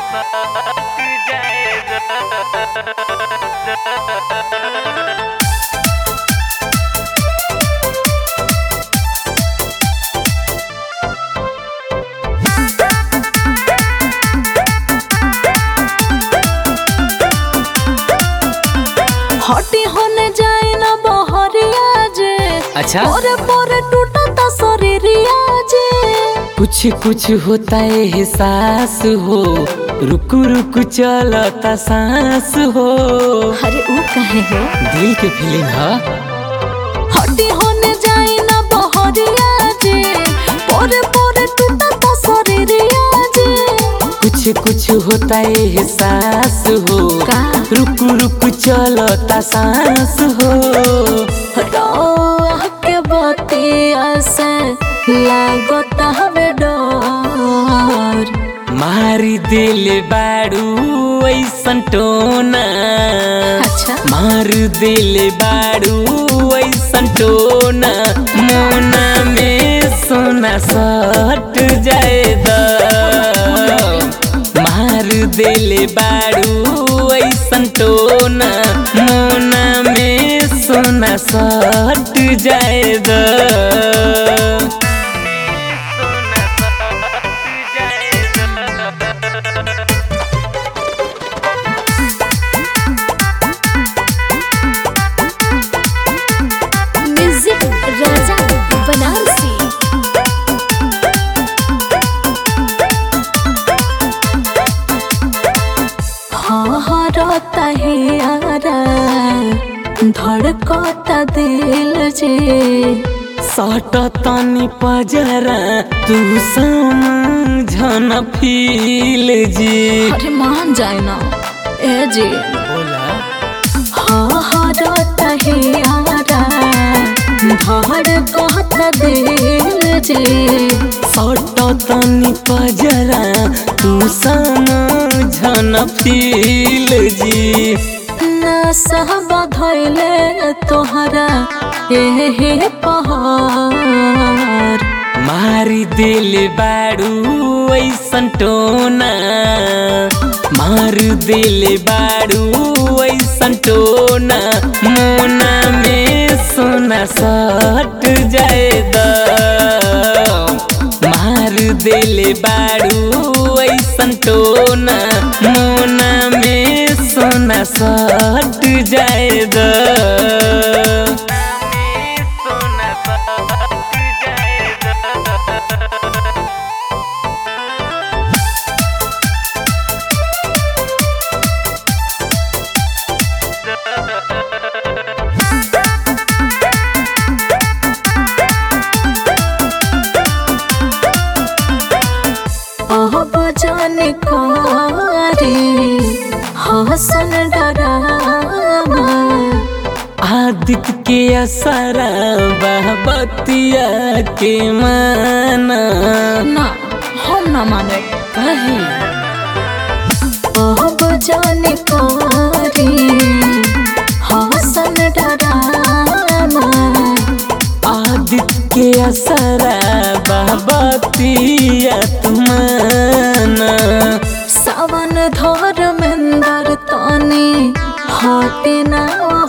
हटी होने जाए ना बहरिया जे। अच्छा पोरे पोरे टूटता शरीरिया जे। कुछ कुछ होता है एहसास हो, रुकु रुकु चलता सांस हो। अरे वो कहे हो दिल के फीलिंग है। हटी होने जाए ना बहरिया जे। पोरे पोरे टूटता शरीरिया जे। कुछ कुछ होता है एहसास हो, का रुकु रुकु चलता सांस हो। रोआ के बतिया से लागता हवे डर। मारी दिल बाड़ू ऐसन टोना। अच्छा मार दिल बाड़ू ऐसन टोना। मोना में सोना सट जाएदा। मार दिल बाड़ू ऐसन टोना। मोना में सोना सट जाएदा। म्यूजिक राजा बनारसी। हाँ रोता है यारा, धड़कता दिल जे। सट तनी पजरा तू समझन फील जी। अरे मान जाए ना ए जी। बोला हाँ रोता है यारा, धड़कता दिल जे। सट तनी पजरा तू समझन फील जी। नशा बधैले तोहरा एहे पहाड़। मारी दिल बाड़ू ऐसन टोना। मार दिल बाड़ू ऐसन टोना। मोना में सोना सट जाएदा। मार दिल बाड़ू ऐसन टोना। मोना में सोना सट जाएदा। अब जाने कारी हसन डरामा। आदित्य के असरा बहबतिया के माना। ना हम ना माने। कहे अब जाने कारी हसन डरामा। आदित्य के असरा बहबतिया तुमाना। सावन धर्मेंद्र तानी हटे ना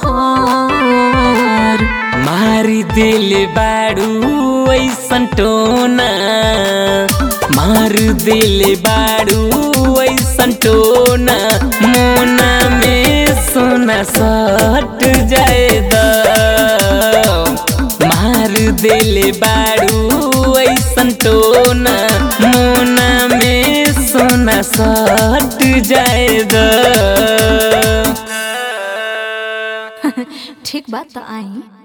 हार। मारी दिल बाड़ू ऐसन टोना। मार दिल बाड़ू ऐसन टोना। मोना में सोना सट जाएदा। मार दिल बाड़ू ऐसन टोना। मोना में सोना सट जाएदा। ठीक बात तो आई।